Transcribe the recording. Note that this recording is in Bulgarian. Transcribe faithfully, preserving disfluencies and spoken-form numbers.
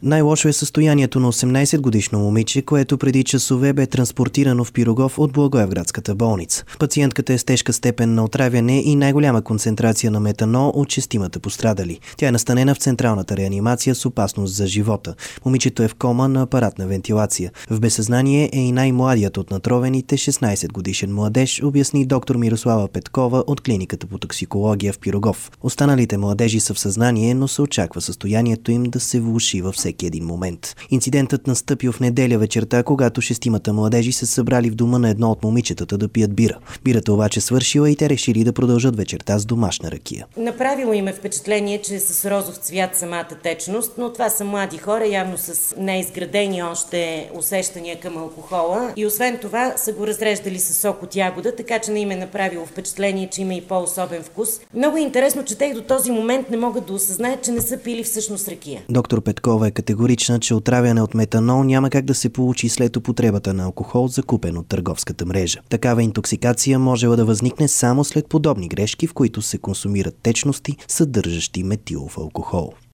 Най-лошо е състоянието на осемнайсетгодишно момиче, което преди часове бе транспортирано в Пирогов от Благоевградската болница. Пациентката е с тежка степен на отравяне и най-голяма концентрация на метанол от шестимата пострадали. Тя е настанена в централната реанимация с опасност за живота. Момичето е в кома на апаратна вентилация. В безсъзнание е и най-младият от натровените шестнайсетгодишен младеж, обясни доктор Мирослава Петкова от клиниката по токсикология в Пирогов. Останалите младежи са в съзнание, но се очаква състоянието им да се влоши във всеки един момент. Инцидентът настъпил в неделя вечерта, когато шестимата младежи се събрали в дома на едно от момичетата да пият бира. Бирата обаче свършила и те решили да продължат вечерта с домашна ракия. Направило им е впечатление, че е с розов цвят самата течност, но това са млади хора, явно с неизградени още усещания към алкохола, и освен това са го разреждали с сок от ягода, така че не им е направило впечатление, че има и по-особен вкус. Много е интересно, че те и до този момент не могат да осъзнаят, че не са пили всъщност ракия. Доктор Петкова е категорична, че отравяне от метанол няма как да се получи след употребата на алкохол, закупен от търговската мрежа. Такава интоксикация можела да възникне само след подобни грешки, в които се консумират течности, съдържащи метилов алкохол.